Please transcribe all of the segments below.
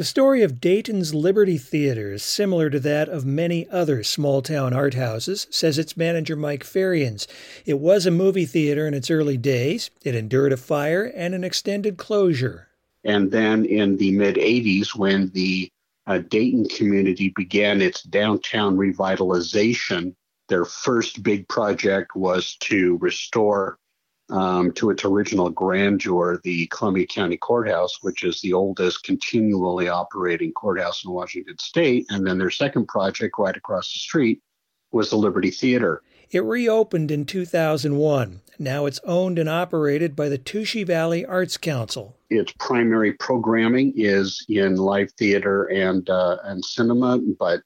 The story of Dayton's Liberty Theater is similar to that of many other small-town art houses, says its manager Mike Farians. It was a movie theater in its early days. It endured a fire and an extended closure. And then in the mid-'80s, when the Dayton community began its downtown revitalization, their first big project was to restore to its original grandeur the Columbia County Courthouse, which is the oldest continually operating courthouse in Washington State. And then their second project right across the street was the Liberty Theater. It reopened in 2001. Now it's owned and operated by the Touchy Valley Arts Council. Its primary programming is in live theater and cinema, but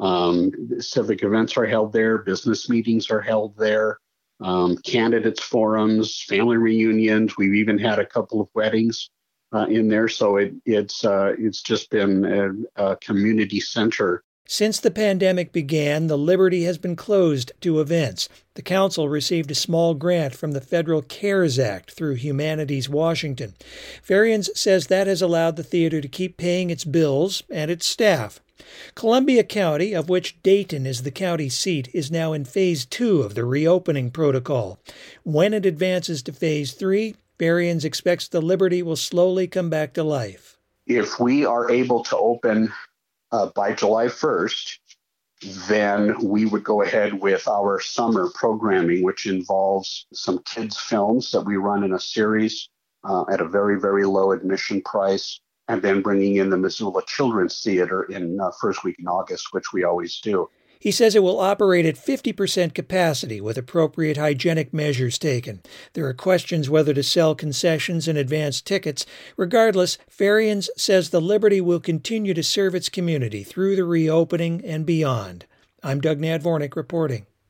civic events are held there, business meetings are held there. Candidates forums, family reunions. We've even had a couple of weddings in there. So it's just been a community center. Since the pandemic began, the Liberty has been closed to events. The council received a small grant from the Federal CARES Act through Humanities Washington. Farians says that has allowed the theater to keep paying its bills and its staff. Columbia County, of which Dayton is the county seat, is now in Phase 2 of the reopening protocol. When it advances to Phase 3, Farians expects the Liberty will slowly come back to life. If we are able to open by July 1st, then we would go ahead with our summer programming, which involves some kids' films that we run in a series at a very, very low admission price, and then bringing in the Missoula Children's Theater in first week in August, which we always do. He says it will operate at 50% capacity with appropriate hygienic measures taken. There are questions whether to sell concessions and advance tickets. Regardless, Farians says the Liberty will continue to serve its community through the reopening and beyond. I'm Doug Nadvornik reporting.